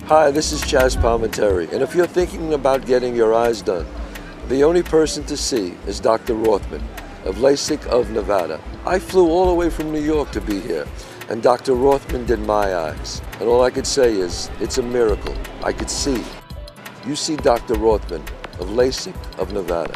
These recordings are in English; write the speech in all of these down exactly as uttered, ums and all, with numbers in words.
Hi, this is Chaz Palminteri, and if you're thinking about getting your eyes done, the only person to see is Doctor Rothman of LASIK of Nevada. I flew all the way from New York to be here, and Doctor Rothman did my eyes. And all I could say is, it's a miracle. I could see. You see Doctor Rothman of LASIK of Nevada.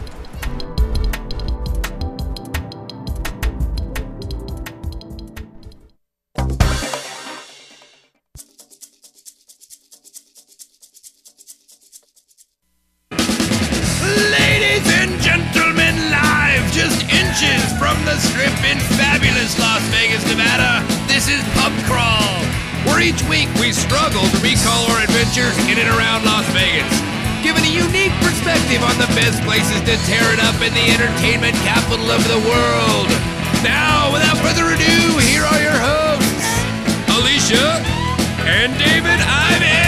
From the Strip in fabulous Las Vegas, Nevada, this is Pub Crawl, where each week we struggle to recall our adventures in and around Las Vegas, giving a unique perspective on the best places to tear it up in the entertainment capital of the world. Now, without further ado, here are your hosts, Alicia and David Ivey.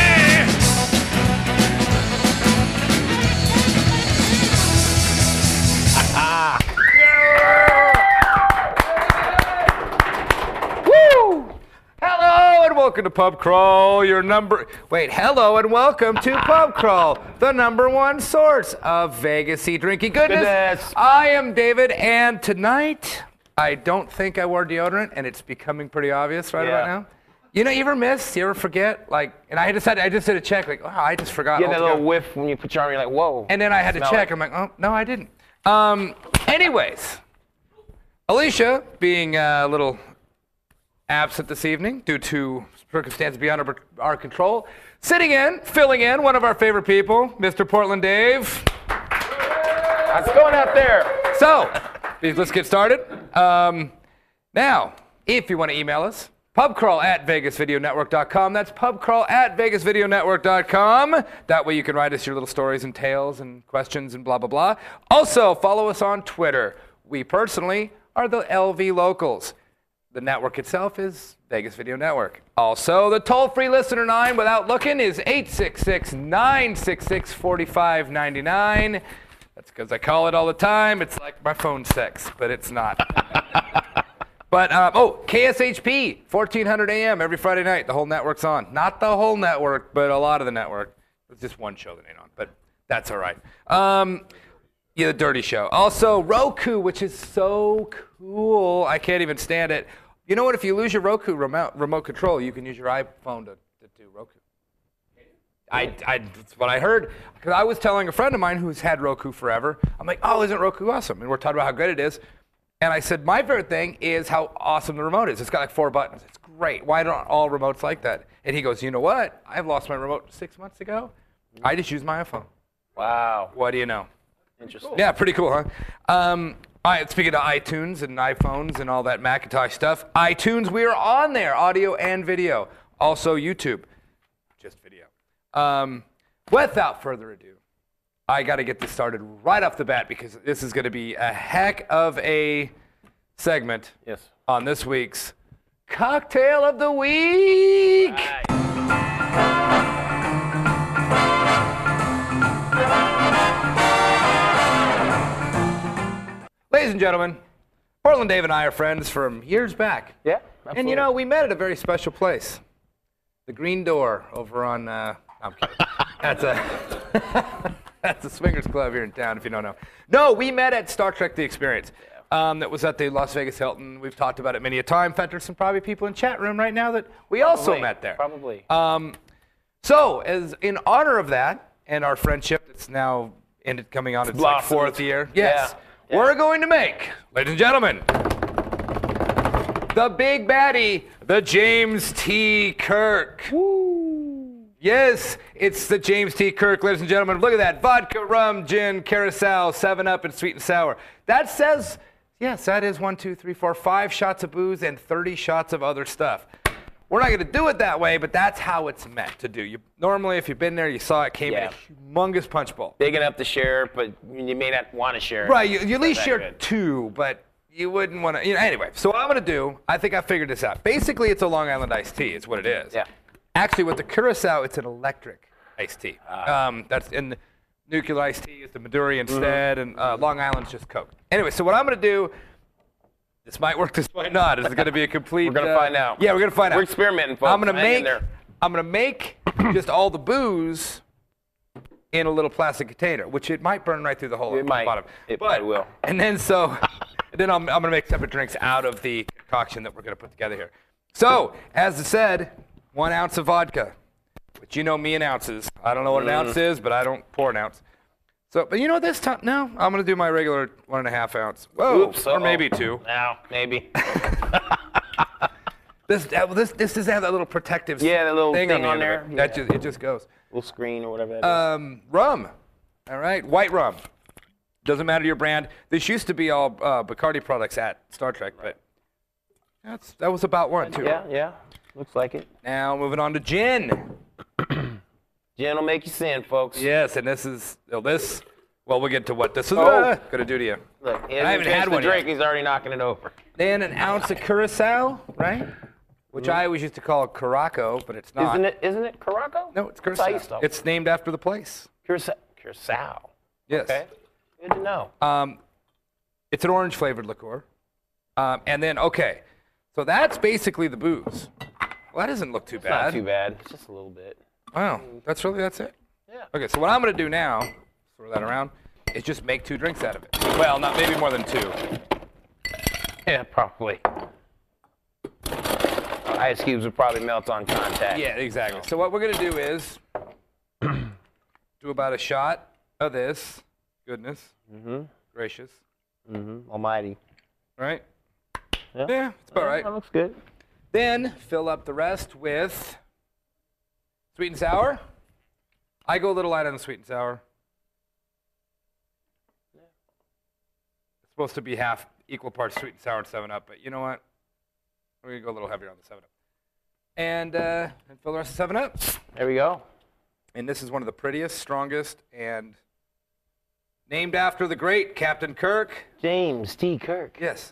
Welcome to Pub Crawl, your number... Wait, hello and welcome to Pub Crawl, the number one source of Vegas-y drinking goodness. goodness. I am David, and tonight, I don't think I wore deodorant, and it's becoming pretty obvious right Yeah. about now. You know, you ever miss, you ever forget? Like, and I decided, I just did a check, like, oh, I just forgot. You get that altogether. little whiff when you put your arm, you're like, whoa. And then I had to Smell check, it. I'm like, oh, no, I didn't. Um, anyways, Alicia, being a little absent this evening due to circumstances beyond our, our control. Sitting in, filling in, one of our favorite people, Mister Portland Dave. How's it going out there? So, let's get started. Um, now, if you want to email us, pubcrawl at vegas video network dot com. That's pubcrawl at vegas video network dot com. That way you can write us your little stories and tales and questions and blah, blah, blah. Also, follow us on Twitter. We personally are the L V Locals. The network itself is Vegas Video Network. Also, the toll-free listener line without looking is eight six six, nine six six, four five nine nine. That's because I call it all the time. It's like my phone sex, but it's not. But, um, oh, K S H P, fourteen hundred A M every Friday night. The whole network's on. Not the whole network, but a lot of the network. It's just one show that ain't on, but that's all right. Um, yeah, the Dirty Show. Also, Roku, which is so cool. I can't even stand it. You know what? If you lose your Roku remote, remote control, you can use your iPhone to, to do Roku. I, I, that's what I heard. Because I was telling a friend of mine who's had Roku forever, I'm like, oh, isn't Roku awesome? And we're talking about how great it is. And I said, my favorite thing is how awesome the remote is. It's got like four buttons. It's great. Why don't all remotes like that? And he goes, you know what? I've lost my remote six months ago. I just use my iPhone. Wow. What do you know? Interesting. Yeah, pretty cool, huh? Um, all right, speaking of iTunes and iPhones and all that Macintosh stuff, iTunes, we are on there, audio and video. Also YouTube, just video. Um, without further ado, I got to get this started right off the bat because this is going to be a heck of a segment Yes. on this week's Cocktail of the Week. Right. Ladies and gentlemen, Portland Dave and I are friends from years back. Yeah. And you know, we met at a very special place. The Green Door over on, uh, I'm kidding. That's a, that's a swingers club here in town, if you don't know. No, we met at Star Trek The Experience. Um, that was at the Las Vegas Hilton. We've talked about it many a time. In fact, there's some probably people in chat room right now that we also Probably, met there. Probably. Um, so, as in honor of that and our friendship that's now ended coming on its like blossomed. fourth year, yes, Yeah. Yeah. we're going to make, ladies and gentlemen, the big baddie, the James T. Kirk. Woo. Yes, it's the James T. Kirk, ladies and gentlemen. Look at that. Vodka, rum, gin, carousel, seven up, and sweet and sour. That says, yes, that is one, two, three, four, five shots of booze and thirty shots of other stuff. We're not going to do it that way, but that's how it's meant to do. You, normally, if you've been there, you saw it came Yeah. in a humongous punch bowl. Big enough to share, but you may not want to share. Right, you, you at least that share good. two, but you wouldn't want to. You know, anyway, so what I'm going to do, I think I figured this out. Basically, it's a Long Island iced tea. It's what it is. Yeah. Actually, with the Curacao, it's an electric iced tea. Ah. Um, that's in the nuclear iced tea is the Maduri instead, and uh, Long Island's just Coke. Anyway, so what I'm going to do. This might work, this might not. This is going to be a complete. We're gonna uh, find out. Yeah, we're going to find out. We're experimenting, folks. I'm going to Hang in make. there. I'm going to make just all the booze in a little plastic container, which it might burn right through the hole It at the might. bottom. It but, might will. And then so, then I'm, I'm gonna make separate drinks out of the concoction that we're gonna put together here. So, as I said, one ounce of vodka, which you know me in ounces. I don't know what an Mm. ounce is, but I don't pour an ounce. So, but you know this time, no, I'm gonna do my regular one and a half ounce. Whoa, Oops, or uh-oh. maybe two. Now, maybe. This, uh, this, this does have that little protective Yeah, the little thing, thing on, on the end of there. it. That just, it just goes. Little screen or whatever that is. Um, rum. All right, white rum. Doesn't matter your brand. This used to be all uh, Bacardi products at Star Trek, but that's that was about one too. yeah, yeah. Looks like it. Now moving on to gin. Gin will make you sin, folks. Yes, and this is well, this. Well, we'll get to what this is Oh. uh, gonna do to you. Look, he I haven't hasn't had finished one the yet. drink. He's already knocking it over. Then an ounce of curacao, right? Which I always used to call Caraco, but it's not. Isn't it? Isn't it Caraco? No, it's That's how I used curacao. to- It's named after the place. Curacao. Curacao. Yes. Okay. Good to know. Um, it's an orange flavored liqueur. Um, and then, okay, so that's basically the booze. Well, that doesn't look too It's bad. not too bad. It's just a little bit. Wow, that's really, that's it? Yeah. Okay, so what I'm going to do now, throw that around, is just make two drinks out of it. Well, not maybe more than two. Yeah, probably. Ice cubes would probably melt on contact. Yeah, exactly. So what we're going to do is do about a shot of this. Goodness gracious. Mm-hmm. Almighty. Right? Yeah. Yeah, it's about right. That looks good. Then fill up the rest with sweet and sour. I go a little light on the sweet and sour. It's supposed to be half equal parts sweet and sour and seven up, but you know what? We're going to go a little heavier on the seven up. And, uh, and fill the rest of seven up. There we go. And this is one of the prettiest, strongest, and named after the great Captain Kirk. James T. Kirk. Yes.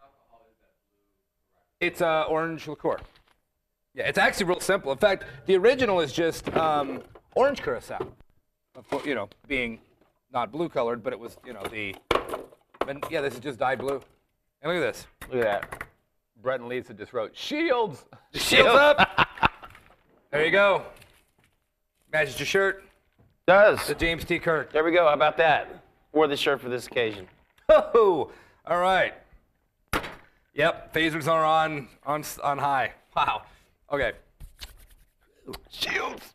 It's uh, orange liqueur. Yeah, it's actually real simple. In fact, the original is just um, orange curacao. Of course, you know, being not blue colored, but it was, you know, the. And yeah, this is just dyed blue. And look at this. Look at that. Brett and Lisa just wrote Shields. Shields up. There you go. Matches your shirt. Does. The James T. Kirk. There we go. How about that? Wore the shirt for this occasion. Oh, all right. Yep, phasers are on on on high. Wow. Okay. Shields.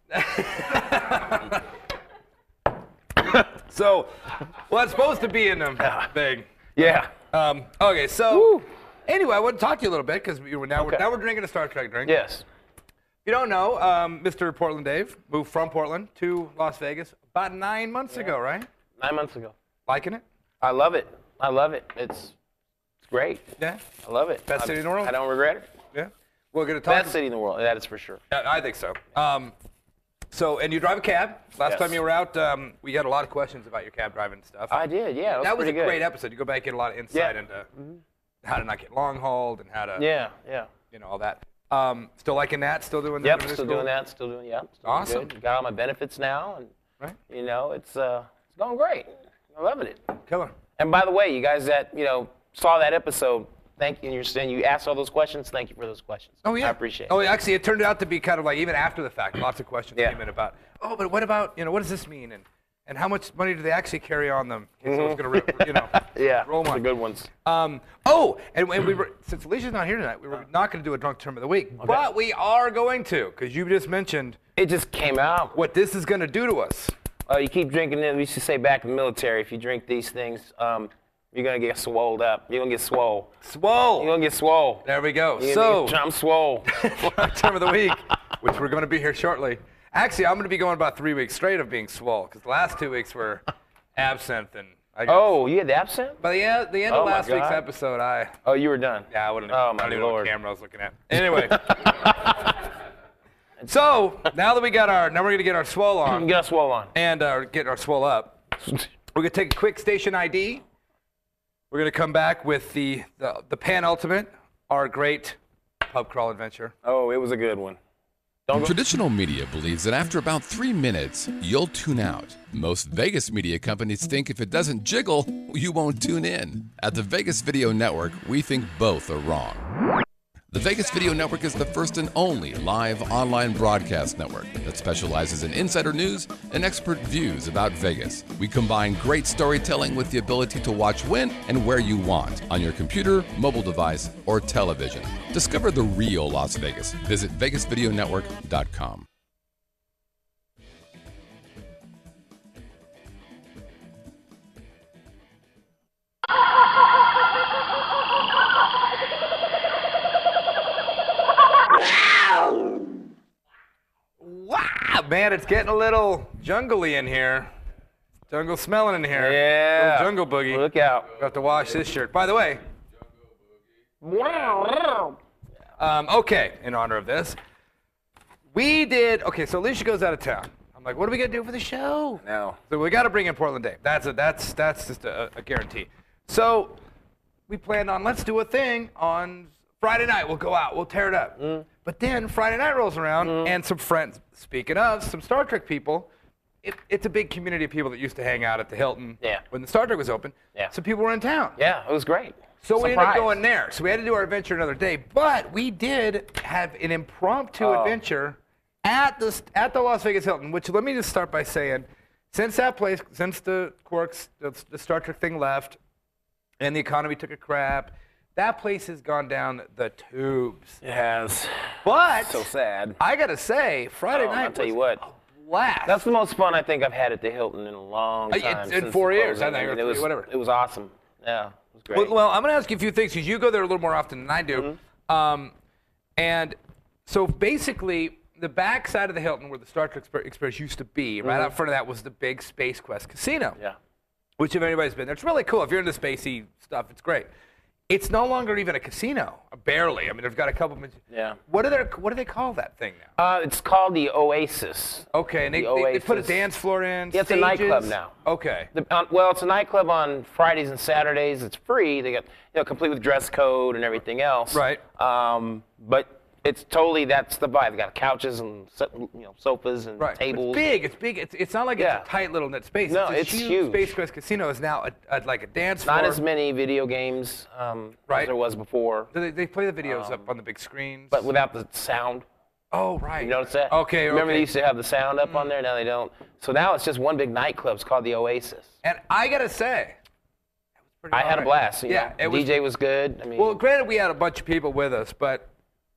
So, well, it's supposed to be in them thing. Yeah. Um, okay, so anyway, I want to talk to you a little bit because we were now Okay. we're now we're drinking a Star Trek drink. Yes. If you don't know, um, Mister Portland Dave moved from Portland to Las Vegas about nine months ago, right? Nine months ago. Liking it? I love it. I love it. It's it's great. Yeah. I love it. Best I- city in the world? I don't regret it. Yeah. We're gonna talk. Best city in the world. That is for sure. Yeah, I think so. Um, so, and you drive a cab. Last Yes. time you were out, um, we had a lot of questions about your cab driving stuff. I did. Yeah. that was a pretty good. great episode. You go back and get a lot of insight Yeah. into how to not get long hauled and how to, Yeah. Yeah. you know, all that. Um, still liking that? Still doing that? Yep. when it's Still cool? doing that. Still doing. Yeah. Still doing Awesome. Good. Got all my benefits now, and Right. you know it's uh it's going great. I'm loving it. Killer. And by the way, you guys that you know saw that episode, thank you. And you're saying you asked all those questions. Thank you for those questions. Oh yeah. I appreciate Oh, it. actually, it turned out to be kind of like even after the fact, lots of questions Yeah. came in about. Oh, but what about you know what does this mean and and how much money do they actually carry on them? In case I was gonna, ri- you know. Mm-hmm. Yeah. Roll the one. good ones. Um, oh, and, and we were since Alicia's not here tonight, we were not going to do a drunk term of the week, but we are going to because you just mentioned It just came out. what this is going to do to us. Uh, you keep drinking it. We used to say back in the military, if you drink these things, um, you're gonna get swolled up. You're gonna get swole. Swole. You're gonna get swole. There we go. You're So, gonna get, I'm swole. drunk term of the week, which we're going to be here shortly. Actually, I'm going to be going about three weeks straight of being swole because the last two weeks were absinthe and. I got, Oh, you had the absinthe? By the end, the end Oh of my last week's God. episode, I. Oh, you were done. Yeah, I wouldn't. Oh, I my don't even know what Lord. camera I was looking at. Anyway. So now that we got our, now we're gonna get our swole on Get us swole on. and uh, get our swole up. We're gonna take a quick station I D. We're gonna come back with the the, the penultimate, our great pub crawl adventure. Oh, it was a good one. Don't go. Traditional media believes that after about three minutes, you'll tune out. Most Vegas media companies think if it doesn't jiggle, you won't tune in. At the Vegas Video Network, we think both are wrong. The Vegas Video Network is the first and only live online broadcast network that specializes in insider news and expert views about Vegas. We combine great storytelling with the ability to watch when and where you want on your computer, mobile device, or television. Discover the real Las Vegas. Visit vegas video network dot com. Wow, man, it's getting a little jungly in here. Jungle smelling in here. Yeah. Little jungle boogie. Look out. Got to wash this shirt. By the way, um, okay, in honor of this, we did, okay, so Alicia goes out of town. I'm like, what are we going to do for the show? No. So we got to bring in Portland Dave. That's a, that's that's just a, a guarantee. So we planned on, let's do a thing on Friday night. We'll go out. We'll tear it up. Mm. But then Friday night rolls around, Mm. and some friends, speaking of, some Star Trek people, it, it's a big community of people that used to hang out at the Hilton Yeah. when the Star Trek was open. Yeah. So people were in town. Yeah, it was great. So we ended up Surprise. going there. So we had to do our adventure another day. But we did have an impromptu Oh. adventure at the at the Las Vegas Hilton. Which let me just start by saying, since that place, since the Quarks, the, the Star Trek thing left, and the economy took a crap, that place has gone down the tubes. It has. But So sad. I gotta say, Friday Oh, night I'll tell was you what. a blast. That's the most fun I think I've had at the Hilton in a long Uh, time. it's in since four the years, I closing. think, or mean, it was three, whatever. It was awesome. Yeah, it was great. Well, well, I'm going to ask you a few things because you go there a little more often than I do. Mm-hmm. Um, and so basically, the back side of the Hilton where the Star Trek Exper- Experience used to be, right out front of that was the big Space Quest Casino. Mm-hmm. yeah. Which, if anybody's been there, it's really cool. If you're into spacey stuff, it's great. It's no longer even a casino, barely. I mean, they've got a couple. Yeah. What do they What do they call that thing now? Uh, it's called the Oasis. Okay, and they, The they, they put a Oasis. dance floor in. Yeah, it's a nightclub stages. now. Okay. The, uh, well, it's a nightclub on Fridays and Saturdays. It's free. They got, you know, complete with dress code and everything else. Right. Um, but it's totally, that's the vibe. They got couches and so- you know sofas and Right. tables. It's big. It's big. It's, it's not like Yeah. it's a tight little knit space. No, it's, a it's huge. huge. Space Quest Casino is now a, a, like a dance floor. Not as many video games um, Right. as there was before, They, they play the videos up on the big screens. but without the sound. oh, right. You notice that? Okay. Remember okay. they used to have the sound up on there? Now they don't. So now it's just one big nightclub. It's called the Oasis. And I gotta say, that was pretty I had a alright. blast. You Yeah, know? it was. D J was good. I mean, Well, granted, we had a bunch of people with us, but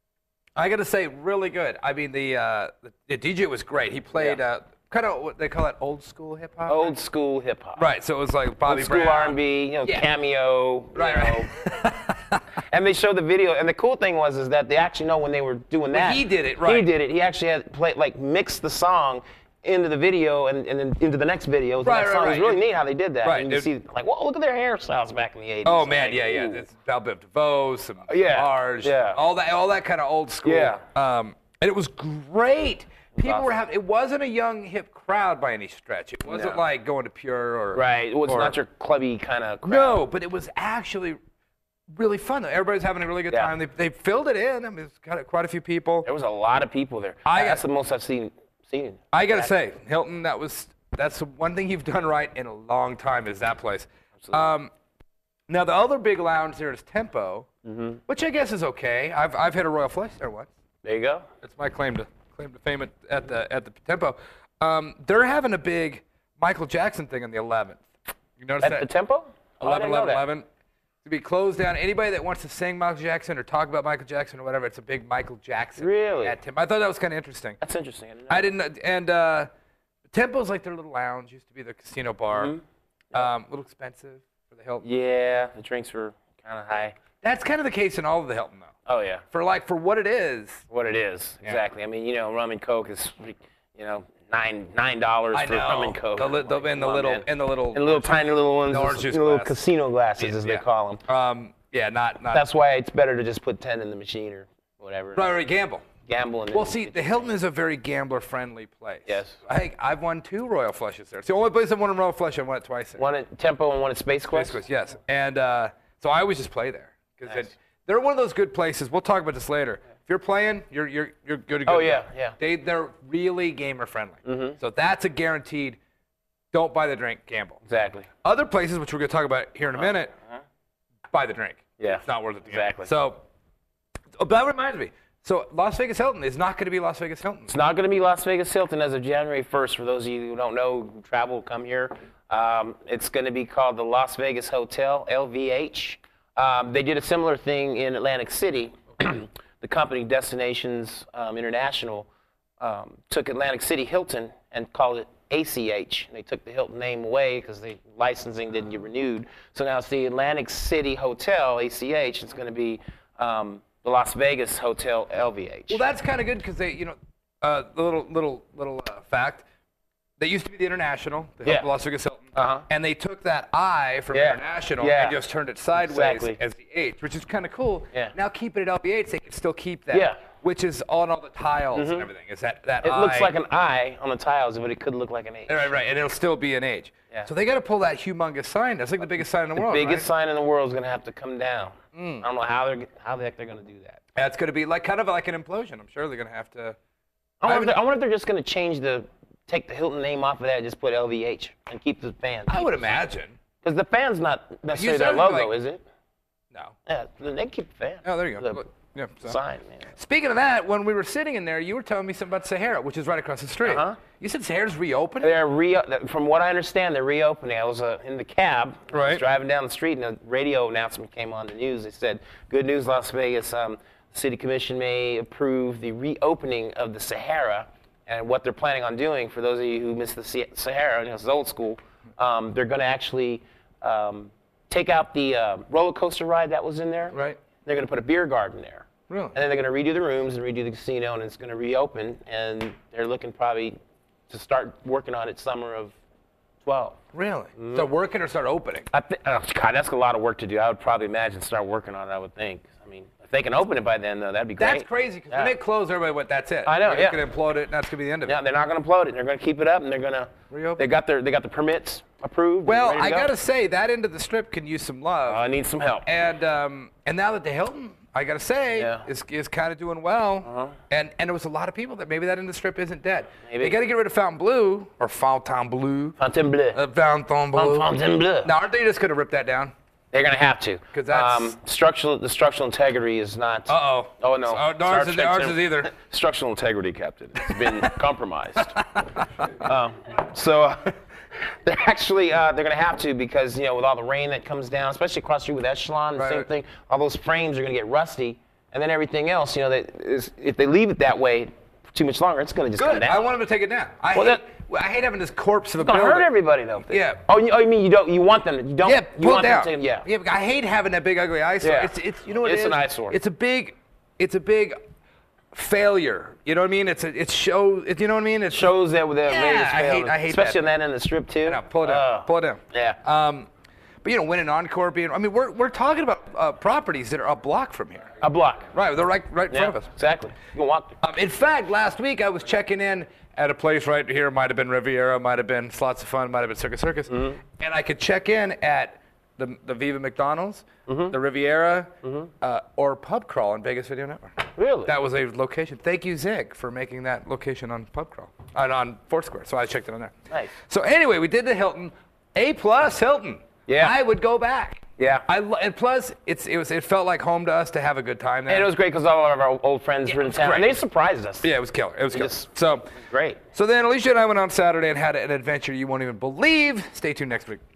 I gotta say, really good. I mean, the uh, the, the D J was great. He played Yeah. uh, kind of what they call that old school hip hop. old school hip hop. Right. So it was like Bobby Old school Brown. R and B, you know, Yeah. cameo. Right, you right. know. And they showed the video. And the cool thing was is that they actually know when they were doing that. he did it, He right. did it. He actually had play, like mixed the song into the video and, and then into the next video. The Right, next right, song. right. It was really It- neat how they did that. right, And you it- see, like, whoa, look at their hairstyles back in the eighties. Oh man, Like, yeah, yeah. ooh. It's Belle Biv DeVoe, some Yeah, Large, yeah. all that, all that kind of old school. Yeah. Um, and it was great. People were awesome. having. It wasn't a young hip crowd by any stretch. It wasn't No. like going to Pure or Right. Well, it's or- not your clubby kind of crowd. No, but it was actually really fun. Everybody's having a really good Yeah. time. They, they filled it in. I mean, it's got quite a few people. There was a lot of people there. I- That's the most I've seen. seen. I gotta say, Hilton, that was that's the one thing you've done right in a long time is that place. Um, now the other big lounge there is Tempo, Mm-hmm. which I guess is okay. I've I've hit a Royal Flush there once. There you go. That's my claim to claim to fame at, at the at the Tempo. Um, they're having a big Michael Jackson thing on the eleventh. You notice At that? the tempo? Oh, I eleven, didn't know eleven, that. eleven. To be closed down. Anybody that wants to sing Michael Jackson or talk about Michael Jackson or whatever, it's a big Michael Jackson. Really? At Tempo. I thought that was kind of interesting. That's interesting. I didn't know. I didn't. And uh, Tempo's like their little lounge. Used to be the casino bar. Mm-hmm. Um, a little expensive for the Hilton. Yeah, the drinks were kind of high. That's kind of the case in all of the Hilton though. Oh yeah, For like for what it is. what it is exactly. I mean, you know, rum and coke is, you know, nine nine dollars I for know. rum and coke. The, li- the, in the Come on, little man. in the little and the little tiny little ones, the orange just, juice you know, little glass. casino glasses as Yeah. they call them. Um, yeah, not not. That's why it's better to just put ten in the machine or whatever. right, right, gamble. Gamble and Well, see, the Hilton is a very gambler-friendly place. Yes. I, I've won two Royal Flushes there. It's the only place I've won a Royal Flush. I won it twice there. one at Tempo and one at Space Quest. Space Quest, yes. And uh, so I always just play there because Nice. they're one of those good places. We'll talk about this later. If you're playing, you're you're you're good to go. Oh, yeah, yeah. They they're really gamer-friendly. So that's a guaranteed. Don't buy the drink, gamble. Exactly. Other places, which we're going to talk about here in a minute, buy the drink. Yeah. It's not worth it to gamble. Exactly. So Oh, that reminds me. So Las Vegas Hilton is not going to be Las Vegas Hilton. It's not going to be Las Vegas Hilton as of January first. For those of you who don't know, who travel, come here. Um, it's going to be called the Las Vegas Hotel, L V H. Um, they did a similar thing in Atlantic City. The company Destinations um, International um, took Atlantic City Hilton and called it A C H. And they took the Hilton name away because the licensing didn't get renewed. So now it's the Atlantic City Hotel, A C H. It's going to be um, the Las Vegas Hotel, L V H. Well, that's kind of good because they, you know, uh, the little little little uh, fact. They used to be the International, the Yeah. Las Vegas Hilton, Uh-huh. and they took that I from Yeah. International Yeah. and just turned it sideways Exactly. as the H, which is kind of cool. Yeah. Now keep it at L V H, they can still keep that. Yeah. Which is on all the tiles and everything. Is that that It I? looks like an I on the tiles, but it could look like an H. Right, right, and it'll still be an H. Yeah. So they got to pull that humongous sign. That's like the biggest sign in the world. Biggest right? sign in the world is going to have to come down. I don't know how they're how the heck they're going to do that. That's going to be like kind of like an implosion. I'm sure they're going to have to. I wonder, if would- they're, I wonder if they're just going to change the take the Hilton name off of that and just put L V H and keep the fans. I would imagine. Because the fan's not necessarily said their it logo, like- is it? No. Yeah, they keep the fan. Oh, there you go. The Look, yeah, so. sign, man. Speaking of that, when we were sitting in there, you were telling me something about Sahara, which is right across the street. Uh-huh. You said Sahara's reopening? They're re- from what I understand, they're reopening. I was uh, in the cab, I was Right. driving down the street, and a radio announcement came on the news. They said, "Good news, Las Vegas. Um, the City Commission may approve the reopening of the Sahara." And what they're planning on doing, for those of you who missed the Si- Sahara, you know, it's old school, um, they're going to actually um, take out the uh, roller coaster ride that was in there. Right. They're going to put a beer garden there. Really? And then they're going to redo the rooms and redo the casino, and it's going to reopen. And they're looking probably to start working on it summer of twelve. Really? Start working or start opening? I th- oh, God, that's a lot of work to do. I would probably imagine start working on it, I would think. I mean, if they can open it by then, though, that'd be great. That's crazy, because Yeah. when they close, everybody went, that's it. I know, They're yeah. going to implode it, and that's going to be the end of Yeah, it. they're not going to upload it. They're going to keep it up, and they're going to Reopen. They got their they got the permits approved. and Well, ready to I go. got to say, that end of the strip can use some love. I need some help. and um, and now that the Hilton, I got to say, Yeah. is, is kind of doing well. Uh-huh. And and there was a lot of people that maybe that end of the strip isn't dead. Maybe. They got to get rid of Fontainebleau, or Fontainebleau. Fontainebleau. Uh, Fontainebleau. Fontainebleau. Now, aren't they just going to rip that down? They're going to have to. 'Cause that's- structural. The structural integrity is not. Uh-oh. Oh no. Oh, Star ours is- Trek ours term- is either. Structural integrity, Captain. It's been compromised. um, so uh, they're actually uh, they're going to have to, because you know with all the rain that comes down, especially across the street with Echelon, the Right, same right. thing. All those frames are going to get rusty, and then everything else. You know, that is, if they leave it that way for too much longer, it's going to just come Good. down. I want them to take it down. I, Well, hate, that- well, I hate having this corpse of a It's gonna building. hurt everybody though. Yeah. Oh, you, oh, you mean you don't? You want them? You don't? Yeah, you pull it want down. them to? Yeah. Yeah, but I hate having that big ugly eyesore. Yeah. It's, it's, you know what It's it is? an eyesore. It's a big, it's a big failure. You know what I mean? It's a, it shows. It, you know what I mean? It Shows that with the Yeah, Vegas I hate- failed, I hate especially that. in that in the strip too. No, pull it down. Oh. Pull it down. Yeah. Um, but you know, winning encore, being. I mean, we're we're talking about uh, properties that are a block from here. A block. Right, they're right right in Yeah, front of us. exactly. You can walk. Um, in fact, last week I was checking in at a place right here. Might have been Riviera, might have been Slots of Fun, might have been Circus Circus, Mm-hmm. and I could check in at the the Viva McDonald's, Mm-hmm. the Riviera, uh, or Pub Crawl on Vegas Video Network. Really? That was a location. Thank you, Zig, for making that location on Pub Crawl, on, on Foursquare. So I checked it on there. Nice. So anyway, we did the Hilton, A plus Hilton. Yeah. I would go back. Yeah. I lo- and plus it's it was it felt like home to us to have a good time there. And it was great because all of our old friends Yeah, were it in was town, and great. they surprised us. Yeah, it was killer. It was killer. Just- So Great. So then Alicia and I went on Saturday and had an adventure you won't even believe. Stay tuned next week.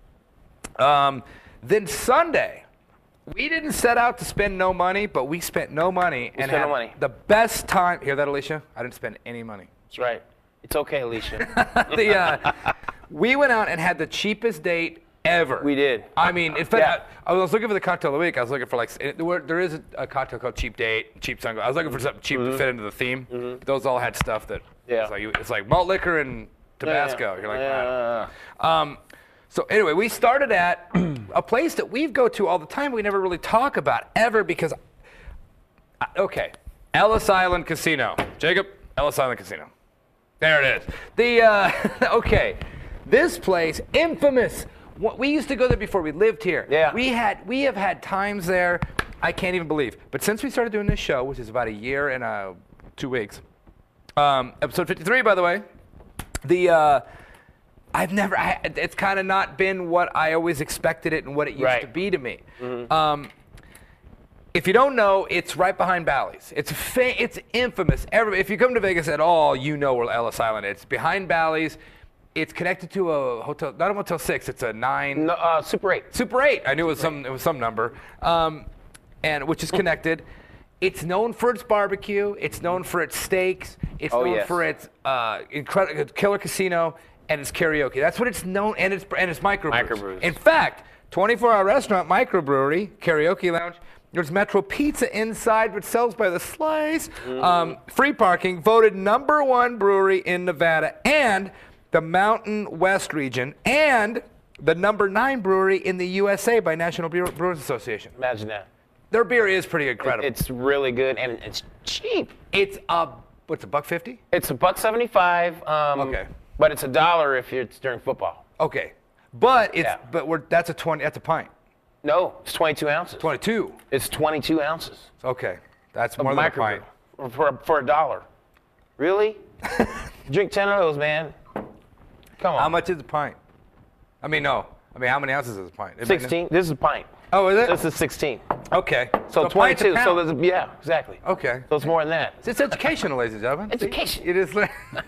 Um, then Sunday, we didn't set out to spend no money, but we spent no money and spent no had money. the best time. Hear that, Alicia? I didn't spend any money. That's right. It's okay, Alicia. the, uh, we went out and had the cheapest date ever. We did. I mean, in fact, Yeah. I, I was looking for the cocktail of the week. I was looking for like it, there, were, there is a, a cocktail called Cheap Date, Cheap Sunglass. I was looking for something cheap to fit into the theme. Those all had stuff that Mm-hmm. Yeah. it's like it's like malt liquor and Tabasco. You're like, Yeah. wow. Um, so anyway, we started at a place that we go to all the time. We never really talk about ever because, uh, okay, Ellis Island Casino. Jacob, Ellis Island Casino. There it is. The uh, okay, this place, infamous. What, we used to go there before we lived here. Yeah. We had we have had times there. I can't even believe. But since we started doing this show, which is about a year and uh, two weeks, um, episode fifty-three, by the way, the. Uh, I've never, I, it's kind of not been what I always expected it and what it used Right. to be to me. Um, If you don't know, it's right behind Bally's. It's fa- it's infamous. Every, if you come to Vegas at all, you know where Ellis Island is. It's behind Bally's. It's connected to a hotel, not a Motel Six. It's a nine. No, uh, Super eight. Super eight. I knew it was some. It was some number, um, and which is connected. It's known for its barbecue. It's known for its steaks. It's Oh, known yes. for its uh, incredible killer casino and its karaoke. That's what it's known, and its and its microbrews. Microbrews. In fact, twenty-four hour restaurant, microbrewery, karaoke lounge. There's Metro Pizza inside, which sells by the slice. Mm. Um, free parking, voted number one brewery in Nevada, and the Mountain West region, and the number nine brewery in the U S A by National Beer- Brewers Association. Imagine that. Their beer is pretty incredible. It's really good and it's cheap. It's a what's a buck fifty? It's a buck seventy-five. Um, Okay. But it's a dollar if it's during football. Okay, but it's Yeah. but we're that's a twenty. That's a pint. No, it's twenty-two ounces. Twenty-two. It's twenty-two ounces. Okay, that's Of more than a microbrew pint. for for a dollar. Really? Drink ten of those, man. Come on. How much is a pint? I mean, no. I mean, how many ounces is a pint? It might- sixteen. This is a pint. Oh, is it? This is sixteen. Okay. So, a pint's a twenty-two. So pound. there's a, yeah, exactly. Okay. So it's more than that. It's educational, ladies and gentlemen. See? Education. It is. li-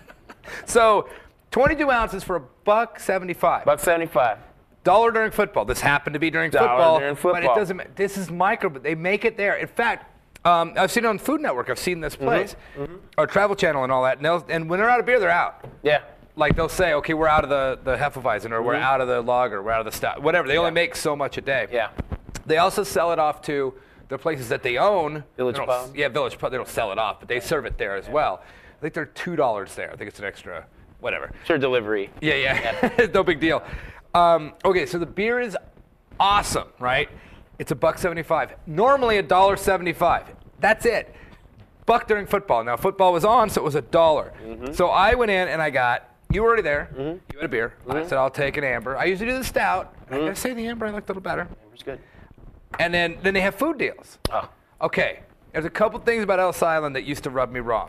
So, twenty-two ounces for a buck seventy-five. Buck seventy-five. Dollar during football. This happened to be during Dollar football, during but it football. doesn't. ma- This is micro, but they make it there. In fact, um, I've seen it on Food Network. I've seen Mm-hmm. this place, or Travel Channel and all that. And, they'll- and when they're out of beer, they're out. Yeah. Like they'll say, okay, we're out of the the Hefeweizen, or we're out of the lager, we're out of the stout, whatever. They only Mm-hmm. Yeah. make so much a day. Yeah. They also sell it off to the places that they own. Village They don't- Pub? Yeah, Village Pub. They don't sell it off, but they serve it there as well. I think they're two dollars there. I think it's an extra, whatever. Sure, delivery. Yeah, yeah. No big deal. Um, okay, so the beer is awesome, right? It's a buck seventy-five. Normally a dollar seventy-five. That's it. Buck during football. Now football was on, so it was a dollar. Mm-hmm. So I went in and I got. You were already there. You had a beer. I said I'll take an amber. I usually do the stout. I gotta say the amber I liked a little better. It's good. And then then they have food deals. Oh. Okay, there's a couple things about Ellis Island that used to rub me wrong.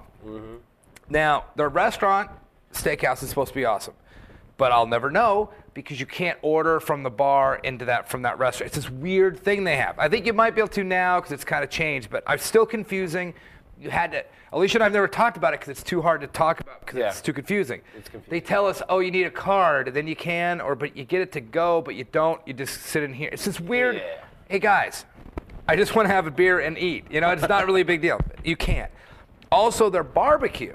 Now, their restaurant, steakhouse is supposed to be awesome, but I'll never know because you can't order from the bar into that from that restaurant. It's this weird thing they have. I think you might be able to now because it's kind of changed, but it's still confusing. You had to. Alicia and I've never talked about it because it's too hard to talk about because Yeah. it's too confusing. It's confusing. They tell us, oh, you need a card, then you can, or but you get it to go, but you don't. You just sit in here. It's this weird. Yeah. Hey guys, I just want to have a beer and eat. You know, it's not really a big deal. You can't. Also, their barbecue,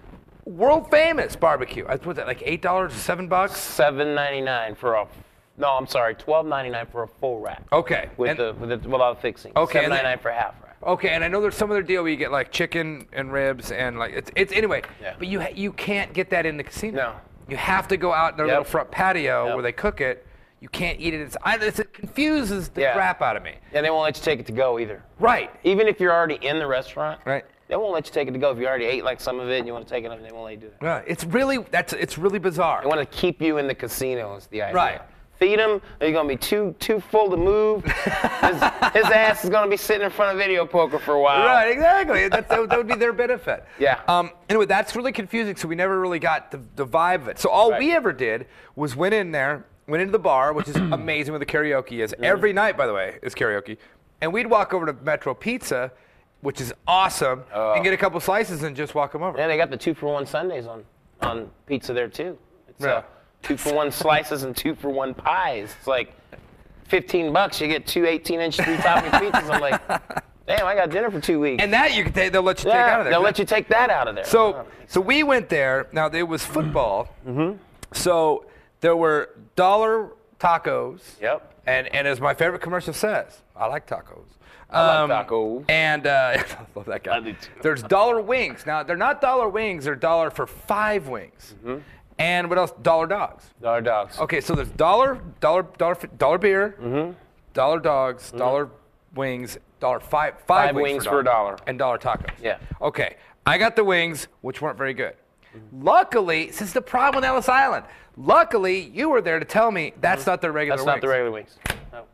world famous barbecue. I put that like eight dollars or seven bucks. Seven ninety-nine for a. No, I'm sorry. Twelve ninety-nine for a full rack. Okay. With and, the with the with all the fixing. Okay, Seven and then- ninety-nine for half rack. okay, and I know there's some other deal where you get like chicken and ribs and like it's it's anyway. Yeah. But you ha- you can't get that in the casino. No. You have to go out in their Yep. little front patio Yep. where they cook it. You can't eat it. It's, I, it's, it confuses the Yeah. crap out of me. And they won't let you take it to go either. Right. Even if you're already in the restaurant. Right. They won't let you take it to go. If you already ate like some of it and you want to take it up, they won't let you do that. Yeah. It's really that's it's really bizarre. They want to keep you in the casino is the idea. Right. Feed him. You're gonna be too too full to move. his, his ass is gonna be sitting in front of video poker for a while. Right, exactly. That, that, would- that would be their benefit. Yeah. Um, anyway, that's really confusing, so we never really got the, the vibe of it. So all Right. we ever did was went in there, went into the bar, which is amazing where the karaoke is. Mm-hmm. Every night, by the way, is karaoke. And we'd walk over to Metro Pizza, which is awesome, and get a couple slices and just walk them over. Yeah, they got the two for one Sundays on on pizza there too. It's Yeah. uh, two for one slices and two for one pies. It's like fifteen bucks. You get two eighteen inch three topping pizzas. I'm like, damn, I got dinner for two weeks. And that you can take, they'll let you take out yeah, of there. they'll let you take that out of there. So, so we went there. Now there was football. Mm-hmm. So there were dollar tacos. Yep. And and as my favorite commercial says, I like tacos. I like tacos. And uh, I love that guy. I do too. There's dollar wings. Now they're not dollar wings. They're dollar for five wings. Mm-hmm. And what else? Dollar dogs. Dollar dogs. Okay, so there's dollar, dollar, dollar, dollar beer, Mm-hmm. dollar dogs, dollar wings, dollar five, five, Five wings for for a dollar. and dollar tacos. Yeah. Okay, I got the wings, which weren't very good. Luckily, this is the problem with Ellis Island. Luckily, you were there to tell me that's not their regular That's wings. not the regular wings. No.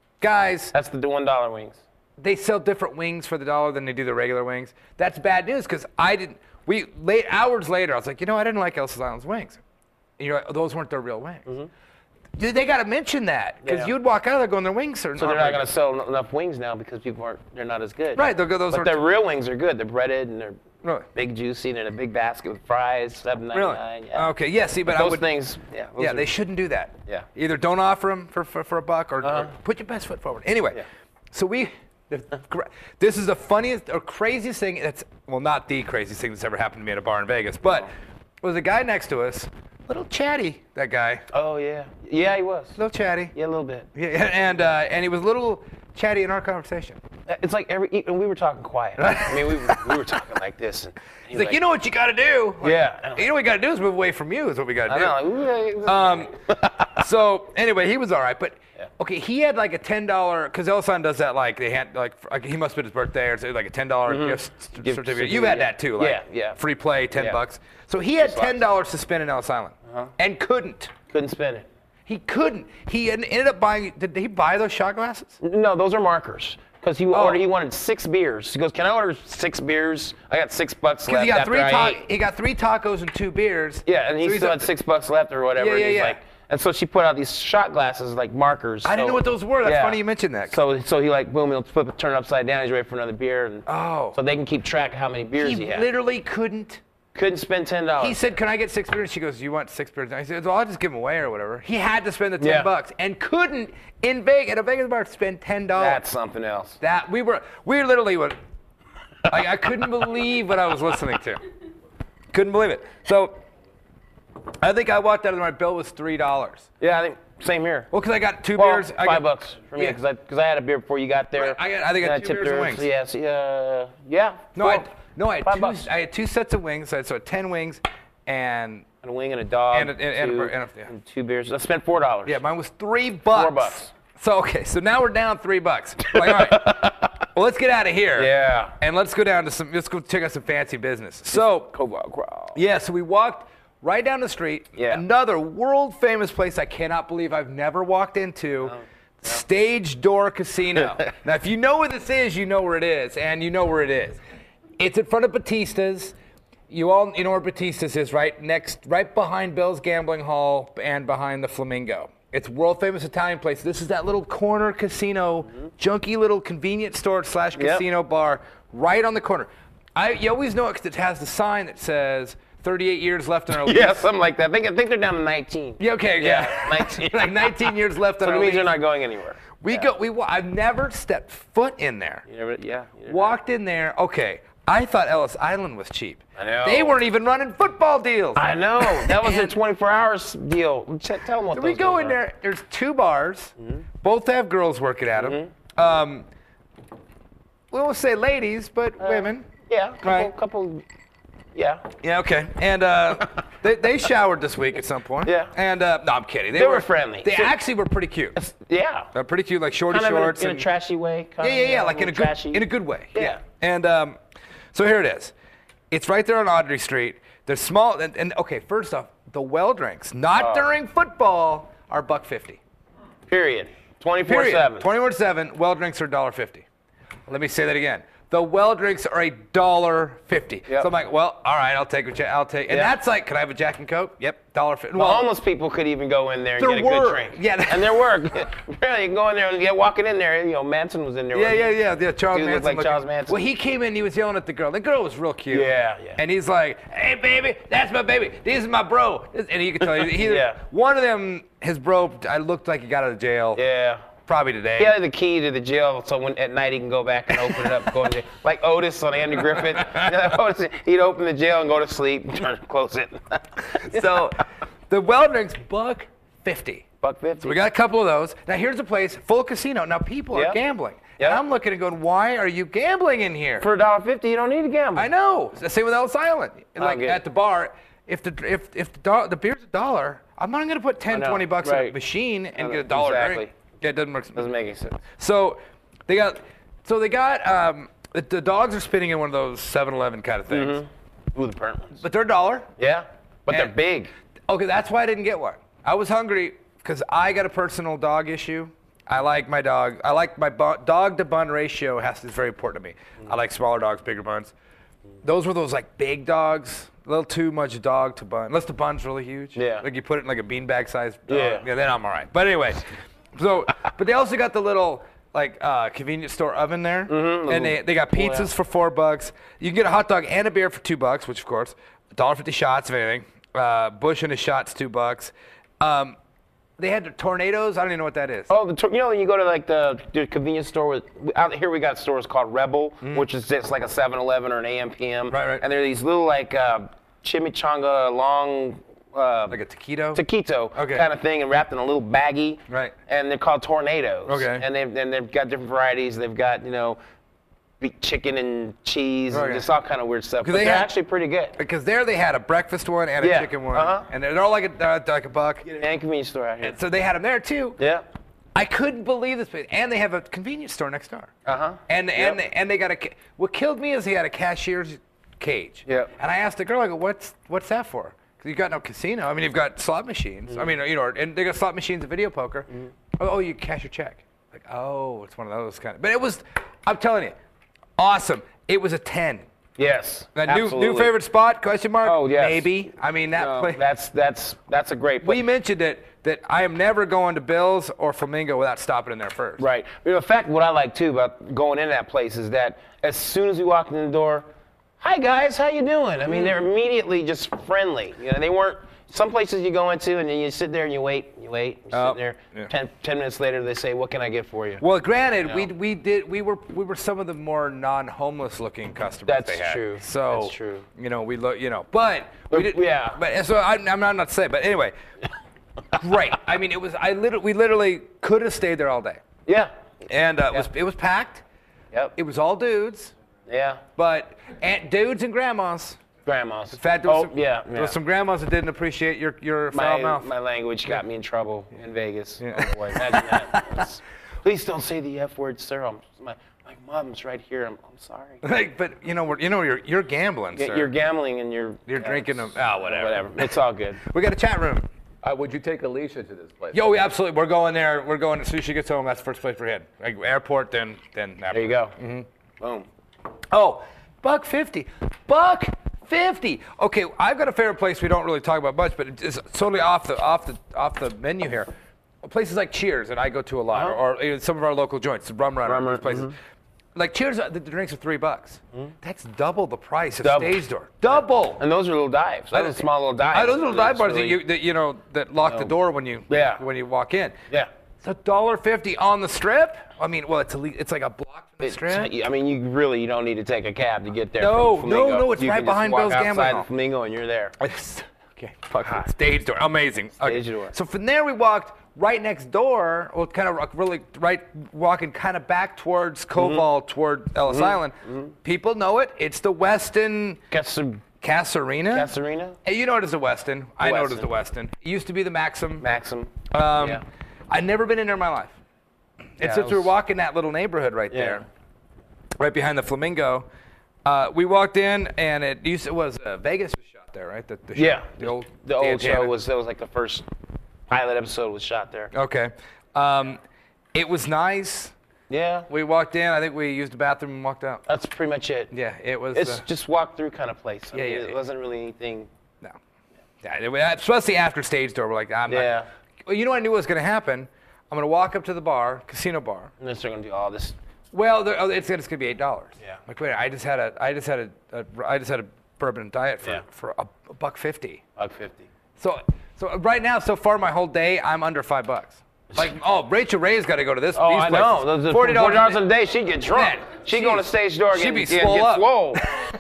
Guys, That's the one dollar wings. they sell different wings for the dollar than they do the regular wings. That's bad news because I didn't. We late hours later, I was like, you know, I didn't like Ellis Island's wings. And you're like, oh, those weren't their real wings. Dude, they got to mention that because Yeah. you'd walk out of there going, their wings are So they're not going to sell en- enough wings now because people aren't. They're not as good. Right, they'll go those. But are their real wings are good. They're breaded and they're Really? big, juicy, and in a big basket with fries, seven Really? ninety-nine. Yeah. Okay, yeah. See, but, But I those would. things, yeah. those Yeah, are- they shouldn't do that. Yeah. Either don't offer them for, for, for a buck or, Uh-huh. or put your best foot forward. Anyway, Yeah. so we, the, gra- this is the funniest or craziest thing that's, well, not the craziest thing that's ever happened to me at a bar in Vegas, but there was a guy next to us, little chatty, that guy, Oh yeah. Yeah, he was. little chatty. Yeah, a little bit. Yeah, and, uh, and he was a little chatty in our conversation. It's like every, and we were talking quiet. I mean, we were, we were talking like this. And he He's was like, you know what you got to do? Like, Yeah. You know what we got to do is move away from you is what we got to I do. know. Like, Um, so anyway, he was all right, but Yeah. okay, he had like a ten dollar because Elson does that like they had like, like he must have been his birthday or so, like a ten dollar gift c- Gift certificate. You've had certificate, that too, like yeah, yeah. free play, ten Yeah. bucks. So he had Just lots. ten dollars to spend in Ellis Island and couldn't. couldn't spin it. He couldn't. He en- ended up buying. Did he buy those shot glasses? No, those are markers. Because he Oh. ordered, he wanted six beers. He goes, "Can I order six beers? I got six bucks Because left he got after three I ta- ate." he got three tacos and two beers. Yeah, and he So he's still up had six bucks left or whatever. Yeah, and yeah, he's yeah. like, and so she put out these shot glasses like markers. I didn't so- know what those were. That's yeah. funny you mentioned that. So, so he like boom, he'll flip it, turn it upside down. He's ready for another beer, and Oh. so they can keep track of how many beers he, he had. literally couldn't. Couldn't spend ten dollars. He said, "Can I get six beers?" She goes, "You want six beers?" I said, "Well, I'll just give them away or whatever." He had to spend the ten Yeah. bucks and couldn't in Vegas at a Vegas bar spend ten dollars. That's something else. That we were we literally were. I, I couldn't believe what I was listening to. Couldn't believe it. So I think I walked out and my bill was three dollars. Yeah, I think same here. Well, because I got two Well, beers. I five got, bucks for me Yeah. because I because I had a beer before you got there. Right, I got- I think I And got two tipped beers and her, wings. so yeah, so, uh, yeah. No, I four- had, no, I had five two. bucks. I had two sets of wings. So I had so ten wings, and And a wing and a dog. And a- and- and a two, bur- and a- yeah. and two beers. I spent four dollars. yeah, mine was three bucks. Four bucks. So okay, so now we're down three bucks. Like, all right, well, let's get out of here. Yeah. And let's go down to some. Let's go check out some fancy business. So Cobalt Growl. yeah, so we walked right down the street. Yeah. Another world famous place I cannot believe I've never walked into. Stage Door Casino. Now, if you know where this is, you know where it is, and you know where it is. It's in front of Batista's. You all you know where Batista's is, right next, right behind Bill's Gambling Hall and behind the Flamingo. It's world famous Italian place. This is that little corner casino, junky little convenience store slash Mm-hmm. Yep. casino bar right on the corner. I you always know it because it has the sign that says thirty-eight years left on our lease. Yeah, something like that. I think, I think they're down to nineteen. Yeah, okay, yeah. Yeah, nineteen. like nineteen years left on So our it means lease. they're not going anywhere. We Yeah. go. We. wa- I've never stepped foot in there. You never, yeah. you never- Walked in there. Okay. I thought Ellis Island was cheap. I know. They weren't even running football deals. I know. That was their And- twenty-four hours deal. Ch- Tell them what So those we go deals in are. there. There's two bars. Mm-hmm. Both have girls working at them. Um, we won't say ladies, but women. Yeah, couple, Right. couple. Yeah. Yeah. Okay. And uh, they, they showered this week at some point. Yeah. And uh, no, I'm kidding. They were friendly. They So- actually were pretty cute. Yeah. They're pretty cute, like shorty Kind of in a, shorts. in a and- trashy way. Kind Yeah, of, yeah, you yeah, know, like in a good trashy. in a good way. Yeah. And um, so here it is. It's right there on Audrey Street. They're small, and, and okay. First off, the well drinks, not Oh. during football, are buck fifty. Period. twenty-four Period. seven. Twenty-four seven. Well drinks are dollar fifty. Let me say that again. The well drinks are a dollar fifty. Yep. So I'm like, well, all right, I'll take a Jack. I'll take. And Yeah. that's like, can I have a Jack and Coke? Yep, dollar fifty. Well, homeless people could even go in there and There get a were. good drink. Yeah. And there were. Really, you can go in there and get walking in there. You know, Manson was in there. Yeah, wasn't yeah, he? yeah, yeah. Charles Dude Manson. looked like looking- Charles Manson. Well, he came in. He was yelling at the girl. The girl was real cute. Yeah, yeah. And he's like, "Hey, baby, that's my baby. This is my bro." And you could tell he, he Yeah. one of them, his bro, I looked like he got out of jail. Yeah. Probably today. He had the key to the jail, so when at night he can go back and open it up, go in there. Like Otis on Andy Griffith. You know, Otis, he'd open the jail and go to sleep, and turn close it. So, the well drinks buck fifty. Buck fifty. So we got a couple of those. Now here's a place full casino. Now people Yeah. are gambling. Yeah. And I'm looking and going, why are you gambling in here? For a dollar fifty, you don't need to gamble. I know. It's the same with Ellis Island. Like good. at the bar, if the if if the, do- the beer's a dollar, I'm not going to put ten, know, twenty bucks in right. a machine and know, get a dollar exactly. drink. Yeah, it doesn't work. Doesn't make any sense. So they got so they got um, the, the dogs are spinning in one of those seven eleven kind of things, Ooh, the burnt ones. but they're a dollar. Yeah, but And- they're big. Okay, that's why I didn't get one. I was hungry because I got a personal dog issue. I like my dog. I like my bu- dog to bun ratio has is very important to me. I like smaller dogs, bigger buns. those were those like big dogs. A little too much dog to bun. Unless the bun's really huge. Yeah. Like you put it in like a beanbag size dog. Yeah. Yeah, then I'm all right. But anyway, so, but they also got the little like uh, convenience store oven there. Mm-hmm, and they, they got pizzas yeah. for four bucks. You can get a hot dog and a beer for two bucks, which of course, one dollar fifty shots of anything. Uh, Bush and a shot's two bucks. Um, they had the tornadoes. I don't even know what that is. Oh, the tor- you know when you go to like the, the convenience store with out here we got stores called Rebel, mm. which is just like a seven eleven or an A M P M. Right, right. And they're these little like uh, chimichanga long. Uh, like a taquito? Taquito okay. kind of thing, and wrapped in a little baggie. Right. And they're called tornadoes. Okay. And they've and they've got different varieties. They've got you know, beef chicken and cheese okay. and just all kind of weird stuff. But they they're had, actually pretty good. Because there they had a breakfast one and a yeah. chicken one, uh-huh. and they're all like a uh, like a buck. And convenience store out here. And so they had them there too. Yeah. I couldn't believe this place, and they have a convenience store next door. Uh huh. And yep. and and they got a. What killed me is he had a cashier's cage. Yeah. And I asked the girl, I go, what's what's that for? Because you got no casino. I mean, you've got slot machines. Mm-hmm. I mean, you know, and they got slot machines and video poker. Mm-hmm. Oh, oh, you cash your check. Like, oh, it's one of those kind of. But it was, I'm telling you, awesome. It was a ten. Yes. That new new favorite spot? Question mark. Oh yes. Maybe. I mean that. No, place. That's that's that's a great place. We mentioned it that I am never going to Bill's or Flamingo without stopping in there first. Right. You know, in fact, what I like too about going in that place is that as soon as we walked in the door, hi guys, how you doing? I mean, they're immediately just friendly. You know, they weren't. Some places you go into and then you sit there and you wait, you wait, you Oh, sit there. yeah. Ten, ten minutes later, they say, "What can I get for you?" Well, granted, You we know. we did we were we were some of the more non-homeless looking customers That's they had. true. So That's true. you know we look you know, but we But- did, yeah. But so I, I'm not not to say, but anyway, great. I mean, it was I literally we literally could have stayed there all day, Yeah. and uh, it Yeah. was it was packed. Yep. It was all dudes, Yeah. but and dudes and grandmas. Grandmas. In fact, there was oh, some, yeah. there yeah. was some grandmas that didn't appreciate your your foul my, mouth. my language got me in trouble in Vegas. Yeah. Oh boy, imagine that. It's- Please don't say the F word, sir. I'm, my, my mom's right here. I'm, I'm sorry. Like, but you know we're, you know you're you're gambling, sir. You're gambling and you're You're yeah, drinking them. Oh, whatever. Whatever. It's all good. We got a chat room. Uh, would you take Alicia to this place? Yo, we absolutely. We're going there. We're going as soon as she gets home. That's the first place we're heading. Like airport, then then. Airport. There you go. Mm-hmm. Boom. Oh, buck fifty. Buck fifty. Okay, I've got a favorite place we don't really talk about much, but it's totally off the off the off the menu here. Places like Cheers that I go to a lot, Uh-huh. or, or even some of our local joints, Rum Runner, Rum Runner, these places. mm-hmm. Like Cheers, the, the drinks are three bucks. Mm-hmm. That's double the price of Double. Stage Door. Double. And those are little dives. Those are small little dives. Uh, those little dive It's bars really- that you that you know that lock the No. door when you Yeah. when you walk in. Yeah. It's a dollar fifty on the strip. I mean, well, it's a le- it's like a block from the It's, strip. I mean, you really you don't need to take a cab to get there. No, from no, Flamingo. no, it's you right can just behind walk Bill's Gambling outside Hall. of Flamingo and you're there. It's- okay, fuck it. Stage Door, amazing. Okay. Stage Door. So from there we walked right next door, well, kind of really right, walking kind of back towards Koval, toward Ellis Island. People know it. It's the Westin Got some Casarina. Casarina, Hey, you know it as the Westin. I know it as Westin. the Westin. It used to be the Maxim. Maxim. Um, Yeah. I'd never been in there in my life. And Yeah, since it we were was- walking that little neighborhood right Yeah. there, right behind the Flamingo, uh, we walked in and it used it was uh, Vegas was shot there, right? The, the show, Yeah. the old The old Santana. show was that was like the first pilot episode was shot there. Okay, um, it was nice. Yeah. We walked in. I think we used the bathroom and walked out. That's pretty much it. Yeah, it was. It's uh, just walk through kind of place. I Yeah, mean, yeah, It yeah. wasn't really anything. no. Yeah, it was- especially after Stage Door, we're like, I'm Yeah. not. Well, you know what I knew was going to happen? I'm going to walk up to the bar, casino bar. And then they're gonna do all this. Well, there- oh, it's, it's going to be eight dollars. Yeah. Like, wait, I just had a, I just had a, a I just had a bourbon diet for Yeah. for a, a buck fifty. Buck fifty. So, so right now, so far, my whole day, I'm under five bucks. Like, oh, Rachel Ray's got to go to this. Oh, these I places. know. Those are Forty dollars a day. She'd get drunk. Man, She'd she- go to stage door and she'd get, be get, swole get up. swole.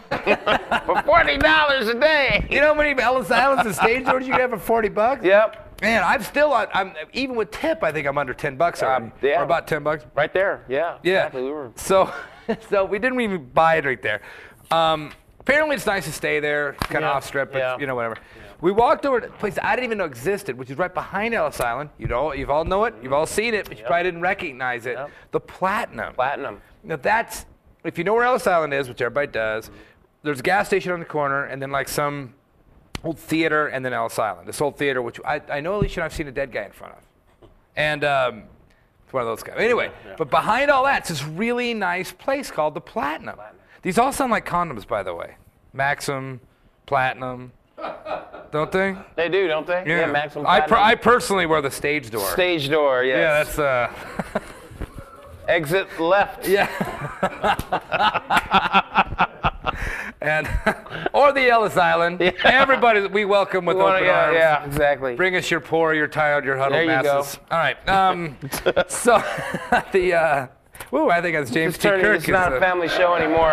For forty dollars a day. You know how many Ellis Islands and Stage Doors you can have for forty bucks? Yep. Man, I'm still, on- I'm even with tip, I think I'm under ten bucks already. Um, yeah. Or about ten bucks. Right there. Yeah. Yeah. Exactly. We were. So, so we didn't even buy it right there. Um, apparently, it's nice to stay there. It's kind of Yeah, off strip, but yeah. you know, whatever. We walked over to a place I didn't even know existed, which is right behind Ellis Island. You know, you've all know it. You've all seen it, but you Yep. probably didn't recognize it. Yep. The Platinum. Platinum. Now that's, if you know where Ellis Island is, which everybody does, there's a gas station on the corner, and then like some old theater, and then Ellis Island. This old theater, which I, I know Alicia and I've seen a dead guy in front of. And um, it's one of those guys. Anyway, Yeah, yeah. but behind all that, it's this really nice place called the Platinum. These all sound like condoms, by the way. Maxim, Platinum, don't they? They do, don't they? Yeah, Maximum I, per, Platinum. I personally wear the stage door. Stage door, yes. Yeah, that's uh. Exit left. Yeah. And or the Ellis Island. Yeah. Everybody, we welcome with We wanna- open yeah, arms. yeah, exactly. Bring us your poor, your tired, your huddled There you go. masses. All right. Um, so the uh, ooh, I think that's James It's T. turning, Kirk. it's not is, a uh, family show anymore.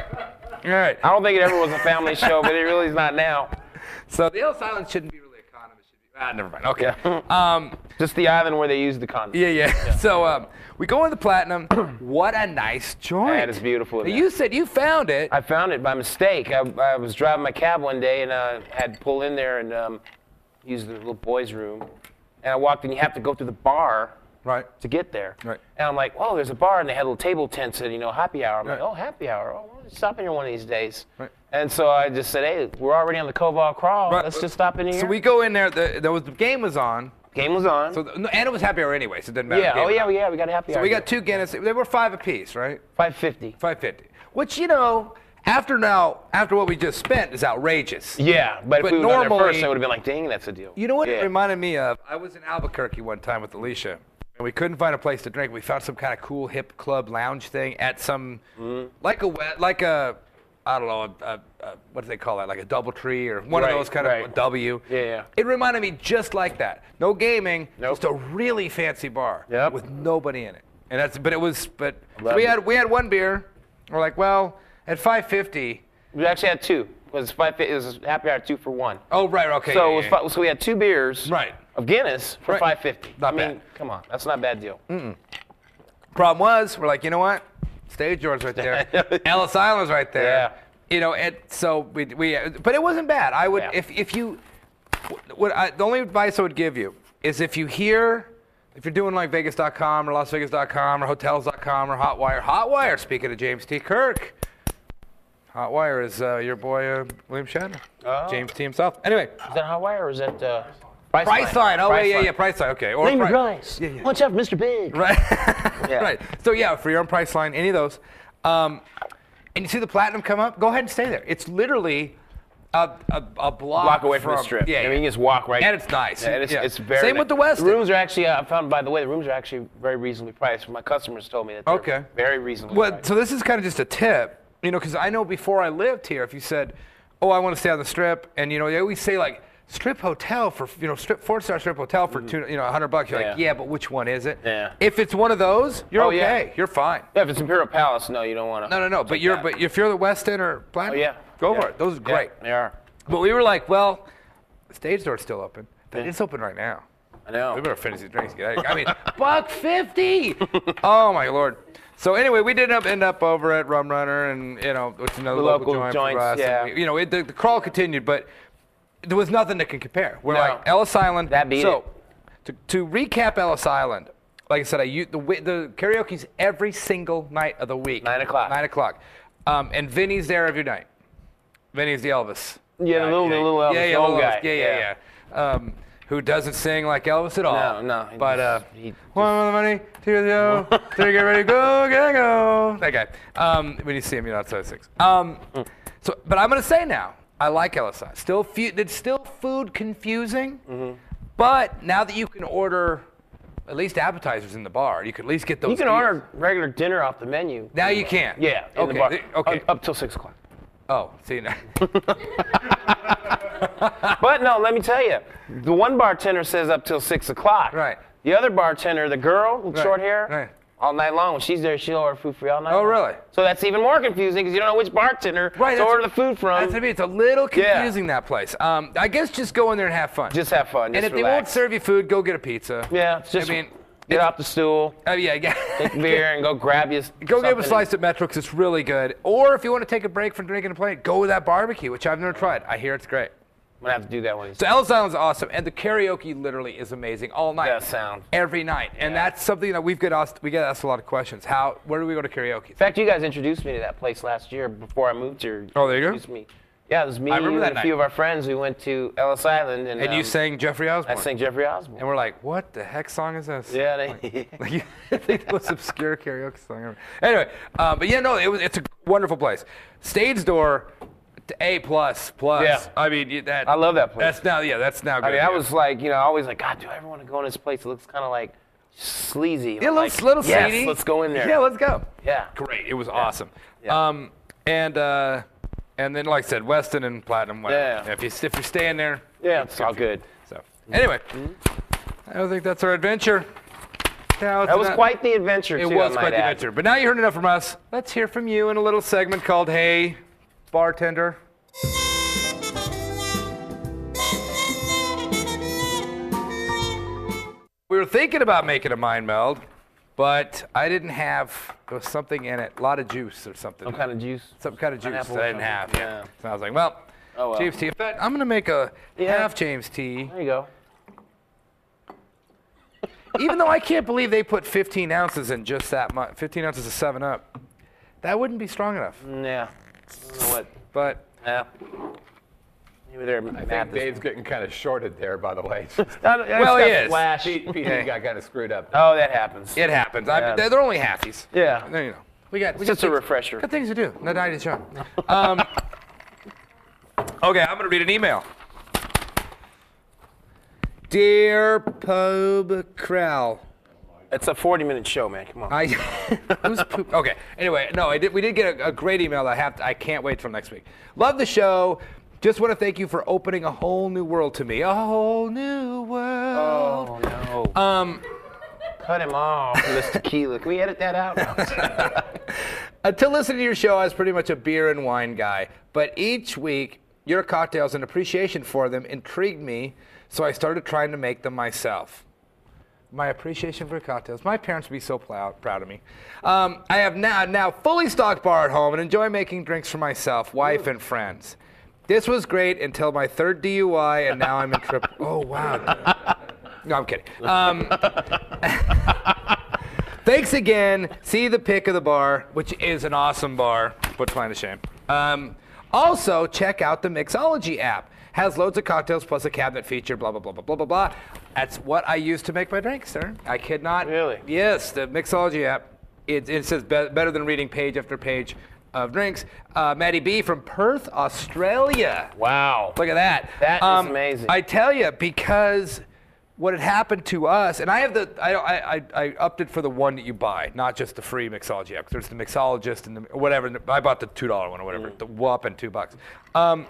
All right. I don't think it ever was a family show, but it really is not now. So the Ellis Island shouldn't be really a condom. It should be. Ah, never mind. Okay. Yeah. Um, Just the island where they use the condom. yeah, yeah. So um, we go in the Platinum. What a nice joint. Yeah, it's beautiful in Now, there. you said you found it. I found it by mistake. I, I was driving my cab one day and uh, had to pull in there and um, use the little boys' room. And I walked in. You have to go through the bar Right. to get there. Right. And I'm like, oh, there's a bar, and they had a little table tent said, you know, happy hour. I'm Right. like, oh, happy hour. Oh, we'll stop in here one of these days. Right. And so I just said, hey, we're already on the Koval Crawl. Right. Let's just stop in here. So we go in there. The, there was the game was on. Game was on. So the, no, and it was happy hour anyway, so it didn't matter. yeah. The game Oh was yeah. on. Yeah. We got a happy So hour. we got two Guinness. They were five apiece, right? five fifty. Five fifty. Which you know, after now, after what we just spent, is outrageous. Yeah, but, But if we would have done there normally- first, I would have been like, dang, that's a deal. You know what yeah. it reminded me of? I was in Albuquerque one time with Alicia, and we couldn't find a place to drink. We found some kind of cool hip club lounge thing at some, Mm-hmm. like a we- like a, I don't know, a, a, a, what do they call that? Like a DoubleTree or one Right, of those kind right. of W. Yeah, yeah. It reminded me just like that. No gaming, Nope. just a really fancy bar Yep. with nobody in it. And that's, but it was, but so Loved we it. had we had one beer. We're like, well, at five fifty. We actually had two. It was five fifty. It was happy hour two for one. Oh right, okay. So yeah, it was yeah, fi- so we had two beers. Right. Of Guinness for Right. five fifty. Not I mean, bad. come on, that's not a bad deal. Problem was, we're like, you know what? Stage door's right there. Ellis Island's right there. Yeah. You know, and so we, we but it wasn't bad. I would, Yeah. if, if you, what I, the only advice I would give you is if you hear, if you're doing like Vegas dot com or Las Vegas dot com or Hotels dot com or Hotwire, Hotwire, speaking of James T. Kirk, Hotwire is uh, your boy uh, William Shatner. Oh. James T. himself. Anyway, Is that Hawaii or is that uh, Priceline? Priceline. Oh, Priceline. yeah, yeah, yeah, Priceline. Okay. Or Name your Pri- price. Yeah, yeah. Watch out for Mister Big. Right. Yeah. Right. So yeah, for your own price line, any of those, um, and you see the Platinum come up, go ahead and stay there. It's literally a, a, a block, Block away from, the strip. Yeah, I mean, yeah. you can just walk right. And it's nice. Yeah, and it's, Yeah. it's very Same nice. with the Westin. The rooms are actually, uh, I found, by the way, the rooms are actually very reasonably priced. My customers told me that they're Okay. very reasonably Well, priced. so this is kind of just a tip, you know, because I know before I lived here, if you said, "Oh, I want to stay on the Strip," and you know, they always say like Strip hotel for you know, Strip four star Strip hotel for two, you know, a hundred bucks. You're like, Yeah. yeah, but which one is it? Yeah. If it's one of those, you're Oh, okay. yeah. You're fine. Yeah, if it's Imperial Palace, no, you don't want to. No, no, no. But you're, that. but if you're the Westin or Platinum, Oh, yeah. go Yeah. for it. Those are Yeah, great. they are. But we were like, well, the stage door's still open. But Yeah. it's open right now. I know. We better finish these drinks. Get out of here. I mean, buck fifty. Oh my lord. So anyway, we did up, end up over at Rum Runner, and you know, which is another The local, local joint joints, for us. yeah. And we, you know, it, the, the crawl continued, but there was nothing that can compare. We're No. like Ellis Island. That beat so, to to recap Ellis Island, like I said, I u- the wi- the karaoke's every single night of the week. Nine o'clock. Nine o'clock. Um, and Vinny's there every night. Vinny's the Elvis. Yeah, the guy. little, the little Elvis, yeah, yeah, the old little guy. Elvis. Yeah, yeah, yeah. Um, who doesn't sing like Elvis at all? No, no, he But uh, just- he one with the money, two to go, to get ready, go, go, go. That guy. Um, when you see him, you know outside six. Um, so, but I'm gonna say now, I like Ellis Island. Still, fu- it's still food confusing, Mm-hmm. but now that you can order at least appetizers in the bar, you can at least get those. You can deals. order regular dinner off the menu. Now you can. Yeah, in Okay. the bar. th- Okay. Up, up till six o'clock. Oh, see now. But no, let me tell you, the one bartender says up till six o'clock. Right. The other bartender, the girl with Right, short hair, right. all night long. When she's there, she'll order food for you all night. Oh, long. really? So that's even more confusing because you don't know which bartender Right, to that's- order the food from. That's what I mean. It's a little Yeah. confusing, that place. Um, I guess just go in there and have fun. Just have fun. and Just if they won't relax. serve you food, go get a pizza. Yeah, it's just I mean, get it's- off the stool, Oh yeah, yeah. take a beer, and go grab you. Go get a something. slice at Metro 'cause it's really good. Or if you want to take a break from drinking and playing, go with that barbecue, which I've never tried. I hear it's great. I'm gonna have to do that one. So Ellis Island's awesome, and the karaoke literally is amazing all night. Best sound. Every night, and Yeah. that's something that we've get asked. We get asked a lot of questions. How? Where do we go to karaoke? In fact, you guys introduced me to that place last year before I moved here. Oh, there you go. Introduced Me. Yeah, it was me I remember and that a night. few of our friends. We went to Ellis Island, and, And you um, sang Jeffrey I Osborne. sang Jeffrey Osborne. And we're like, what the heck song is this? Yeah, they, Like, you think the most obscure karaoke song ever. Anyway, um, but yeah, no, it was, it's a wonderful place. Stage door, A plus plus. Yeah. I mean you- that. I love that place. That's now. Yeah, that's now good. I mean, I yeah. was like, you know, always like, God, do I ever want to go in this place? It looks kind of like sleazy. Yeah, I'm little, like, little yes, seedy. let's go in there. Yeah, let's go. Yeah. Great. It was awesome. Yeah. Um, and uh, and then like I said, Weston and Platinum. Whatever. Yeah. If you if you're staying there. Yeah, it's all good. So anyway, I don't think that's our adventure. Now, it's That was not- quite the adventure, It too, was I might quite the add. adventure. But now you heard enough from us. Let's hear from you in a little segment called Hey, Bartender. We were thinking about making a mind meld, but I didn't have, there was something in it, a lot of juice or something. Some kind of juice. Some kind of juice Pineapple that I or didn't have. something? Yeah. Yeah. So I was like, well, Oh, well. James tea. In fact, I'm going to make a Yeah. half James tea. There you go. Even though I can't believe they put fifteen ounces in just that much, fifteen ounces of seven up. That wouldn't be strong enough. Mm, Yeah. I don't know what. But Yeah. Maybe they're I math think is- Dave's getting kind of shorted there, by the way. I don't- I Well, just he got is. Flash. Pete, Pete got kind of screwed up. Oh, that happens. it happens. I Yeah. mean, they're, they're only halfies. Yeah. There you know. We got we Just got a things- refresher. Got things to do. No night is young. Um, okay, I'm gonna read an email. Dear Pub Krell. It's a forty-minute show, man. Come on. I who's poop? Okay. Anyway, no, I did. We did get a, a great email that I have. To, I can't wait till next week. Love the show. Just want to thank you for opening a whole new world to me. A whole new world. Oh no. Um, Cut him off, Miss Tequila. Can we edit that out? until listening to your show, I was pretty much a beer and wine guy. But each week, your cocktails and appreciation for them intrigued me, so I started trying to make them myself. My appreciation for cocktails. My parents would be so proud, proud of me. Um, I have now now fully stocked bar at home and enjoy making drinks for myself, wife, and friends. This was great until my third D U I, and now I'm in triple. Oh wow. No, I'm kidding. Um, thanks again. See the pic of the bar, which is an awesome bar. Put mine to shame. Um, also, check out the Mixology app. Has loads of cocktails plus a cabinet feature, blah, blah, blah, blah, blah, blah, blah. That's what I use to make my drinks, sir. I kid not. Really? Yes, the Mixology app. It, it says be- better than reading page after page of drinks. Uh, Maddie B from Perth, Australia. Wow. Look at that. That is amazing. I tell you, because what had happened to us, and I have the, I, I, I, I opted for the one that you buy, not just the free Mixology app. 'Cause there's the Mixologist and the whatever. and I bought the two dollar one or whatever, Mm. the whopping two bucks. Um,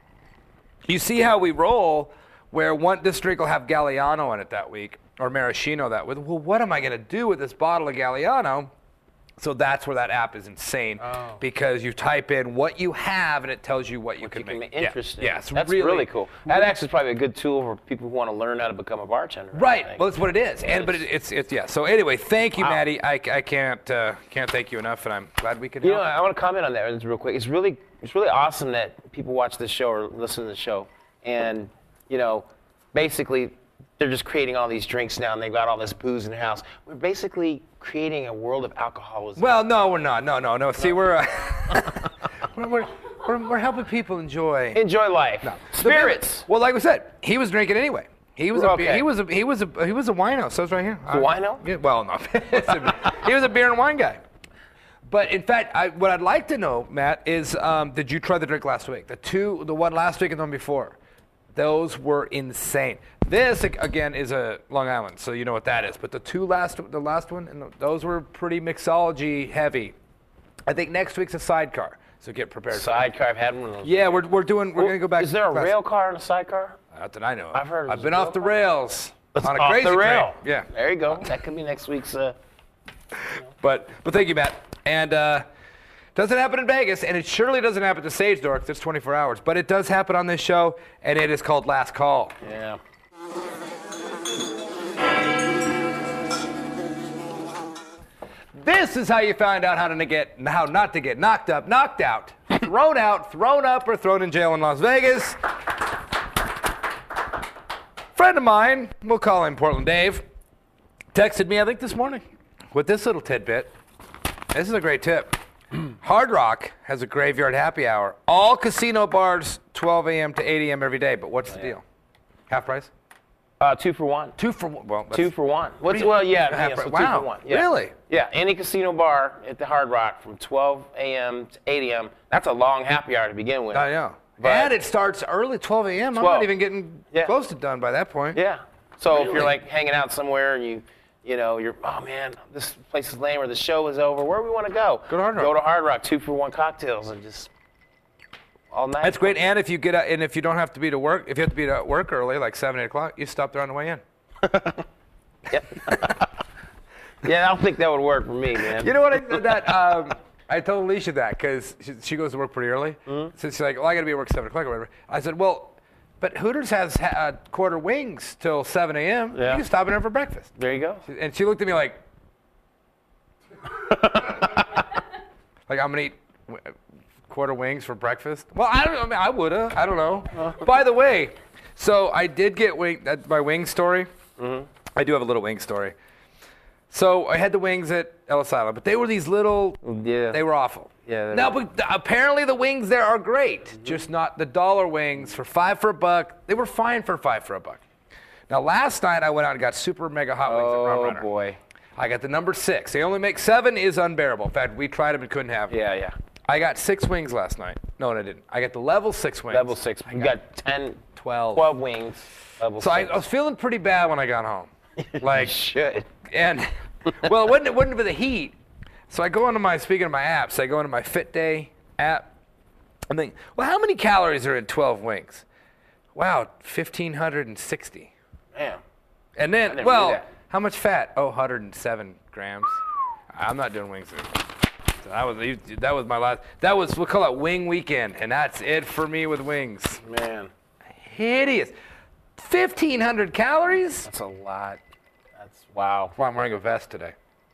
you see how we roll, where one this drink will have Galliano in it that week, or Maraschino that week. Well, what am I going to do with this bottle of Galliano? So that's where that app is insane, Oh. because you type in what you have and it tells you what you can You can make. make- Yeah. Interesting. Yeah, it's That's really, really, cool. That actually is probably a good tool for people who want to learn how to become a bartender. I Right. think. Well, that's what it is. And but it, it's it's yeah. So anyway, thank you, Wow. Maddie. I, I can't uh, can't thank you enough, and I'm glad we could You help. know, I want to comment on that real quick. It's really, it's really awesome that people watch this show or listen to the show, and you know, basically, they're just creating all these drinks now, and they've got all this booze in their house. We're basically creating a world of alcoholism. Well, no, we're not. No, no, no. See, we're, uh, we're, we're we're we're helping people enjoy enjoy life. Spirits. Well, like we said, he was drinking anyway. He was a Okay. he was a he was a he was a wino. So it's right here. A wino? Yeah, well, no. He was a beer and wine guy. But in fact, I, what I'd like to know, Matt, is um, did you try the drink last week? The two, the one last week and the one before. Those were insane. This again is a Long Island, so you know what that is. But the two last, the last one, and the, those were pretty mixology heavy. I think next week's a sidecar, so get prepared. for that. Sidecar. I've had one of those. Yeah, we're we're doing. We're gonna go back. Is there a last- rail car and a sidecar? Not that I know. Of. I've heard I've there's been a off rail the car. rails on a Off crazy the rail. train. Yeah. There you go. That could be next week's. Uh, But but thank you, Matt. And uh, doesn't happen in Vegas, and it surely doesn't happen to Sage Door 'cause it's twenty-four hours. But it does happen on this show, and it is called Last Call. yeah. This is how you find out how to get how not to get knocked up, knocked out, thrown out, thrown up, or thrown in jail in Las Vegas. Friend of mine, we'll call him Portland Dave, texted me I think this morning with this little tidbit. This is a great tip. Hard Rock has a graveyard happy hour. All casino bars, twelve a.m. to eight a.m. every day. But what's the deal? Half price? Uh, two for one. Two for one. Well, that's- Two for one. What's, Really? well, yeah, Half yeah pri- so wow. two for one. Yeah. Really? Yeah, any casino bar at the Hard Rock from twelve a.m. to eight a.m. That's a long happy hour to begin with. I know. But- And it starts early, twelve a.m. I'm twelve. not even getting Yeah. close to done by that point. Yeah. So if Really? you're like hanging out somewhere and you, you know, you're, oh man, this place is lame or the show is over. Where do we want to go? Go to Hard Rock. Go to Hard Rock. Two for one cocktails and just all night. That's great. And if you get out, and if you don't have to be to work, if you have to be to work early, like seven, eight o'clock, you stop there on the way in. Yeah, I don't think that would work for me, man. You know what I did that? Um, I told Alicia that because she, she goes to work pretty early. Mm-hmm. So she's like, well, I got to be at work seven o'clock or whatever. I said, well, but Hooters has ha- uh, quarter wings till seven a.m. Yeah. You can stop in there for breakfast. There you go. And she looked at me like, like I'm gonna eat w- quarter wings for breakfast. Well, I don't know. I, mean, I woulda. I don't know. By the way, so I did get wing. That's my wing story. Mm-hmm. I do have a little wing story. So I had the wings at Ellis Island, but they were these little. Yeah. They were awful. Yeah, they Now, were. but th- apparently the wings there are great, just not the dollar wings for five for a buck. They were fine for five for a buck. Now, last night I went out and got super mega hot wings at Rum Oh Runner. boy. I got the number six. They only make seven is unbearable. In fact, we tried them and couldn't have them. Yeah, yeah. I got six wings last night. No, I didn't. I got the level six wings. Level six. I You got ten, twelve. twelve wings. Level So I, six. I was feeling pretty bad when I got home. Like, Should. and well, it wouldn't, it wouldn't be the heat. So I go into my, speaking of my apps, I go into my Fit Day app. I'm thinking, well, how many calories are in twelve wings? Wow, fifteen sixty. Man. And I then, never knew well, that. how much fat? Oh, one hundred seven grams. I'm not doing wings. So that was that was my last. That was we'll call it wing weekend, and that's it for me with wings. Man. Hideous. fifteen hundred calories. That's a lot. That's wow. That's why I'm wearing a vest today.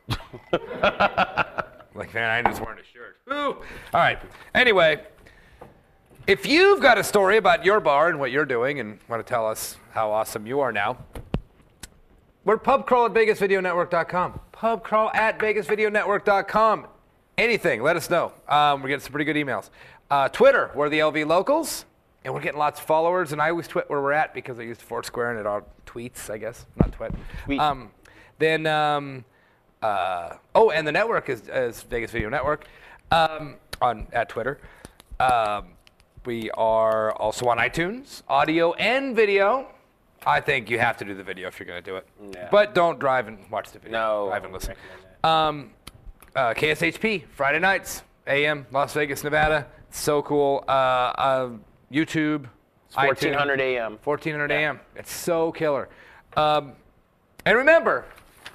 Like, man, I'm just wearing a shirt. Ooh. All right. Anyway, if you've got a story about your bar and what you're doing and want to tell us how awesome you are now, we're pubcrawl at vegas video network dot com. Pubcrawl at vegas video network dot com. Anything, let us know. Um, we're getting some pretty good emails. Uh, Twitter, we're the L V Locals, and we're getting lots of followers. And I always tweet where we're at because I use Foursquare and it all tweets, I guess, not twit. Tweet. Um, then, um, uh, oh, and the network is, is Vegas Video Network um, on at Twitter. Um, we are also on iTunes, audio and video. I think you have to do the video if you're going to do it. Yeah. But don't drive and watch the video. No. Drive and listen. recommend that. Um, uh, K S H P, Friday nights, A M, Las Vegas, Nevada. So cool. Uh, uh, YouTube. It's fourteen hundred A M. fourteen hundred Yeah. A M. It's so killer. Um, and remember,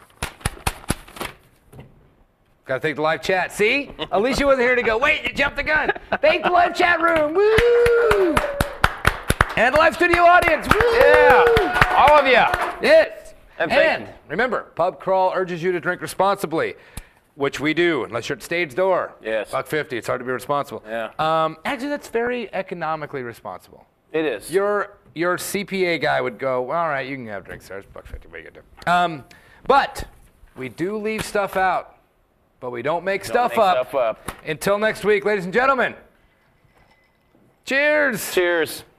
got to thank the live chat. See? Alicia wasn't here to go, wait, you jumped the gun. Thank the live chat room. Woo! And the live studio audience. Woo! Yeah. All of you. Yes. And And, thank you. remember, Pub Crawl urges you to drink responsibly, which we do, unless you're at stage door. Yes. Buck fifty. It's hard to be responsible. Yeah. Um, actually, that's very economically responsible. It is. Your your C P A guy would go, well, all right, you can have drinks there. It's buck fifty. What are you gonna do? Um, but we do leave stuff out, but we don't make, Don't stuff, make up. stuff up. Until next week, ladies and gentlemen. Cheers. Cheers.